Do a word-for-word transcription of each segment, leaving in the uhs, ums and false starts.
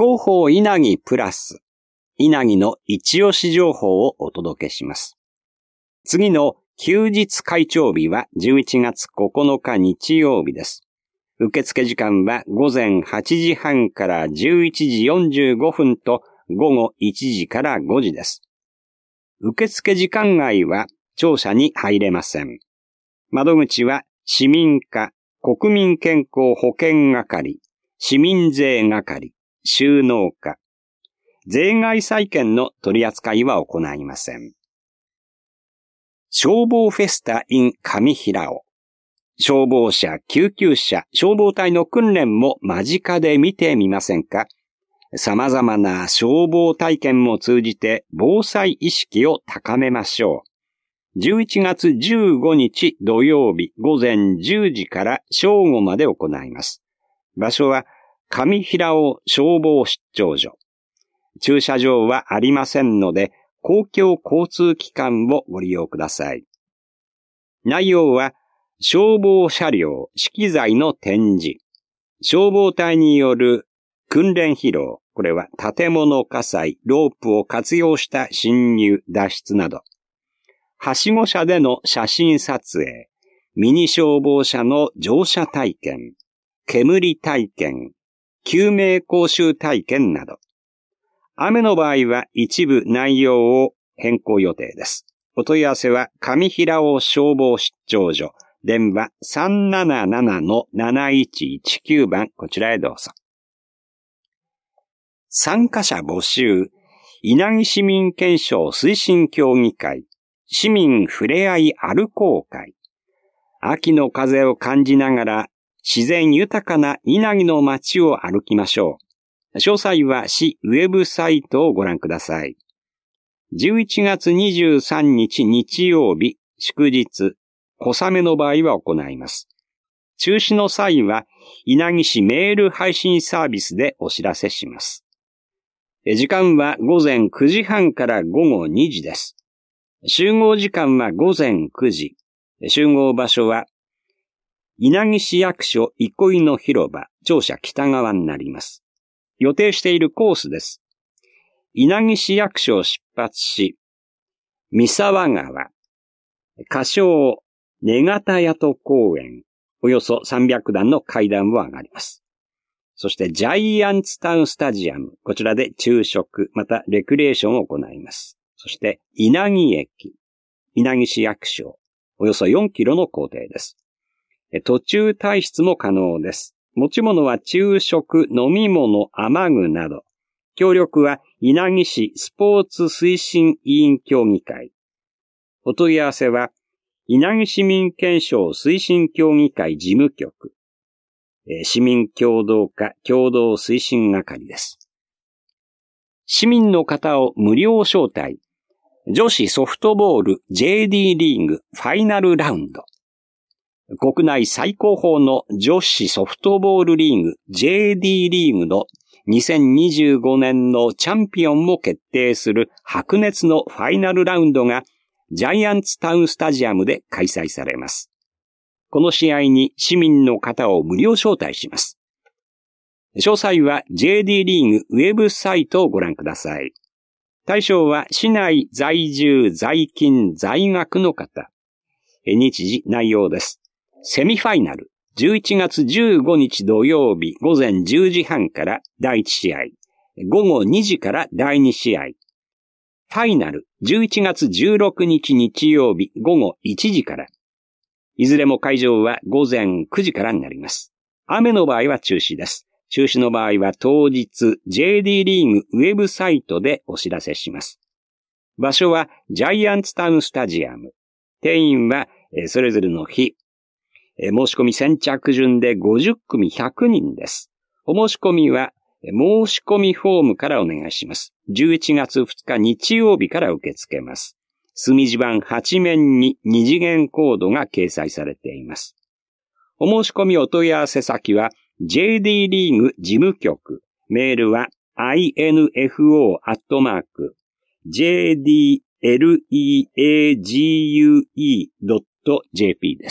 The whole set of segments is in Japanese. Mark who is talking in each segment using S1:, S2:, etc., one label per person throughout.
S1: 広報稲城プラス、稲城の一押し情報をお届けします。次の休日会長日はじゅういちがつここのか日曜日です。受付時間は午前はちじはんからじゅういちじよんじゅうごふんと午後いちじからごじです。受付時間外は庁舎に入れません。窓口は市民課、国民健康保険係、市民税係、収納課、税外債券の取り扱いは行いません。消防フェスタ in 上平尾。消防車、救急車、消防隊の訓練も間近で見てみませんか？様々な消防体験も通じて防災意識を高めましょう。じゅういちがつじゅうごにち土曜日午前じゅうじから正午まで行います。場所は上平尾消防出張所。駐車場はありませんので、公共交通機関をご利用ください。内容は、消防車両、資機材の展示、消防隊による訓練披露、これは建物火災、ロープを活用した侵入、脱出など、はしご車での写真撮影、ミニ消防車の乗車体験、煙体験、救命講習体験など、雨の場合は一部内容を変更予定です。お問い合わせは上平尾消防出張所、電話 さんななななのなないちいちきゅう 番、こちらへどうぞ。参加者募集、稲城市民憲章推進協議会、市民ふれあい歩こう会。秋の風を感じながら自然豊かな稲城の街を歩きましょう。詳細は市ウェブサイトをご覧ください。じゅういちがつにじゅうさんにち日曜日、祝日、小雨の場合は行います。中止の際は稲城市メール配信サービスでお知らせします。時間は午前くじはんから午後にじです。集合時間は午前くじ。集合場所は稲城市役所憩いの広場、庁舎北側になります。予定しているコースです。稲城市役所を出発し、三沢川、仮称根方谷戸公園、およそさんびゃくだんの階段を上がります。そしてジャイアンツタウンスタジアム、こちらで昼食、またレクリエーションを行います。そして稲城駅、稲城市役所、およそよんキロの行程です。途中退出も可能です。持ち物は昼食、飲み物、雨具など。協力は稲城市スポーツ推進委員協議会。お問い合わせは稲城市民憲章推進協議会事務局。市民協働課共同推進係です。市民の方を無料招待。女子ソフトボール ジェーディー リーグファイナルラウンド。国内最高峰の女子ソフトボールリーグ ジェーディー リーグのにせんにじゅうごねんのチャンピオンを決定する白熱のファイナルラウンドがジャイアンツタウンスタジアムで開催されます。この試合に市民の方を無料招待します。詳細は ジェーディー リーグウェブサイトをご覧ください。対象は市内在住、在勤、在学の方。日時、内容です。セミファイナル、じゅういちがつじゅうごにち土曜日午前じゅうじはんからだいいち試合、午後にじからだいに試合。ファイナル、じゅういちがつじゅうろくにち日曜日午後いちじから。いずれも会場は午前くじからになります。雨の場合は中止です。中止の場合は当日 ジェーディー リーグウェブサイトでお知らせします。場所はジャイアンツタウンスタジアム。定員はそれぞれの日。申し込み先着順でごじゅっくみひゃくにんです。お申し込みは申し込みフォームからお願いします。じゅういちがつふつか日曜日から受け付けます。墨字盤はちめんに二次元コードが掲載されています。お申し込みお問い合わせ先は ジェーディー リーグ事務局。メールは アイエヌエフオー アットマーク ジェーディーエルイーエージーユーイー ドット ジェーピー です。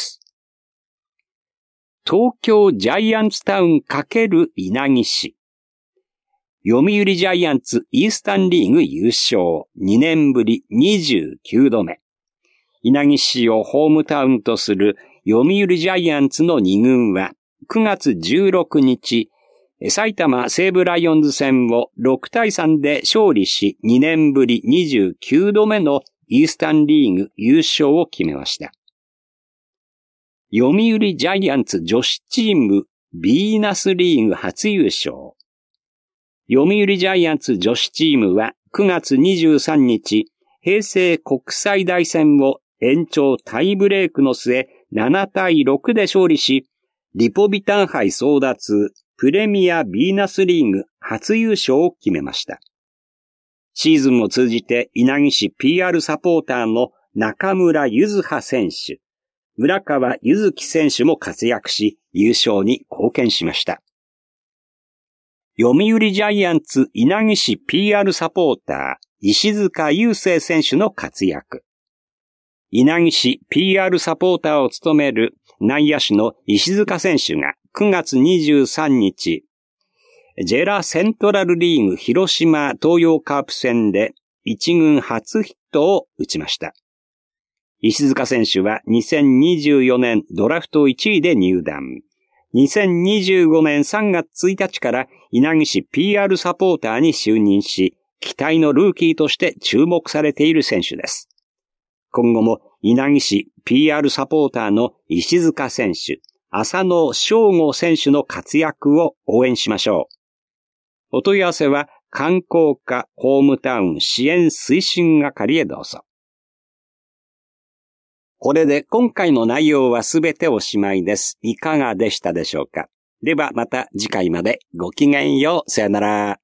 S1: 東京ジャイアンツタウン×稲城市。 読売ジャイアンツイースタンリーグ優勝にねんぶりにじゅうきゅうどめ。稲城市をホームタウンとする読売ジャイアンツのに軍はくがつじゅうろくにち、埼玉西武ライオンズ戦をろくたいさんで勝利しにねんぶりにじゅうきゅうどめのイースタンリーグ優勝を決めました。読売ジャイアンツ女子チームビーナスリーグ初優勝。読売ジャイアンツ女子チームはくがつにじゅうさんにち、平成国際大戦を延長タイブレークの末ななたいろくで勝利し、リポビタン杯争奪プレミアビーナスリーグ初優勝を決めました。シーズンを通じて稲城市 ピーアール サポーターの中村柚葉選手、村川柚希選手も活躍し、優勝に貢献しました。読売ジャイアンツ稲城市 ピーアール サポーター、石塚雄星選手の活躍。稲城市 ピーアール サポーターを務める内野手の石塚選手がくがつにじゅうさんにち、ジェラセントラルリーグ広島東洋カープ戦で一軍初ヒットを打ちました。石塚選手はにせんにじゅうよねんドラフトいちいで入団。にせんにじゅうごねんさんがつついたちから稲城市 ピーアール サポーターに就任し、期待のルーキーとして注目されている選手です。今後も稲城市 ピーアール サポーターの石塚選手、浅野翔吾選手の活躍を応援しましょう。お問い合わせは観光課ホームタウン支援推進係へどうぞ。これで今回の内容はすべておしまいです。いかがでしたでしょうか。ではまた次回までごきげんよう。さよなら。